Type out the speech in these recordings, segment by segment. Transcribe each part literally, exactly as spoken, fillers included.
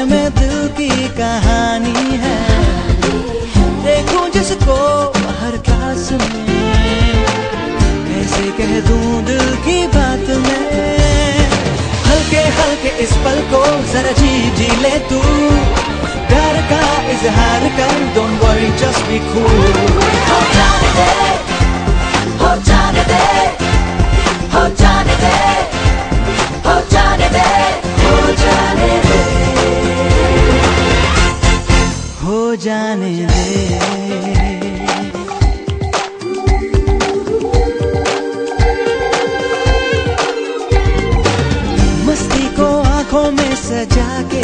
में दिल की कहानी है। देखूं जिसको हर क्लास में, कैसे कह दूं दिल की बात में। हल्के हल्के इस पल को जरा जी जी ले तू, प्यार का इजहार कर, don't worry just be cool. हो जाने दे, हो जाने दे, हो जाने दे, हो जाने दे, हो जाने दे, हो जाने दे। मस्ती को आंखों में सजा के,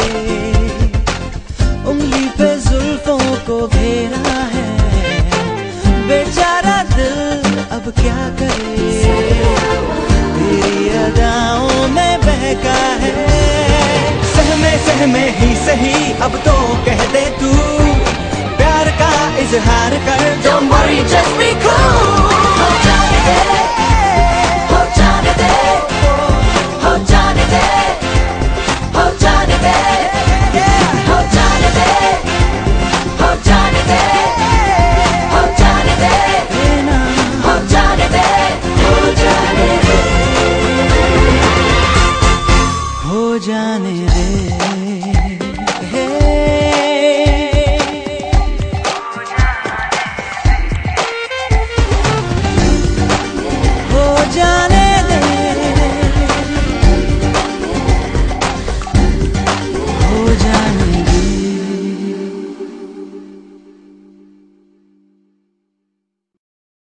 उंगली पे जुल्फों को घेरा है, बेचारा दिल अब क्या करे, तेरी अदाओं में बहका है। सहमे सहमे ही सही अब तो कह दे तू, प्यार का इजहार कर, डोंट वरी जस्ट बी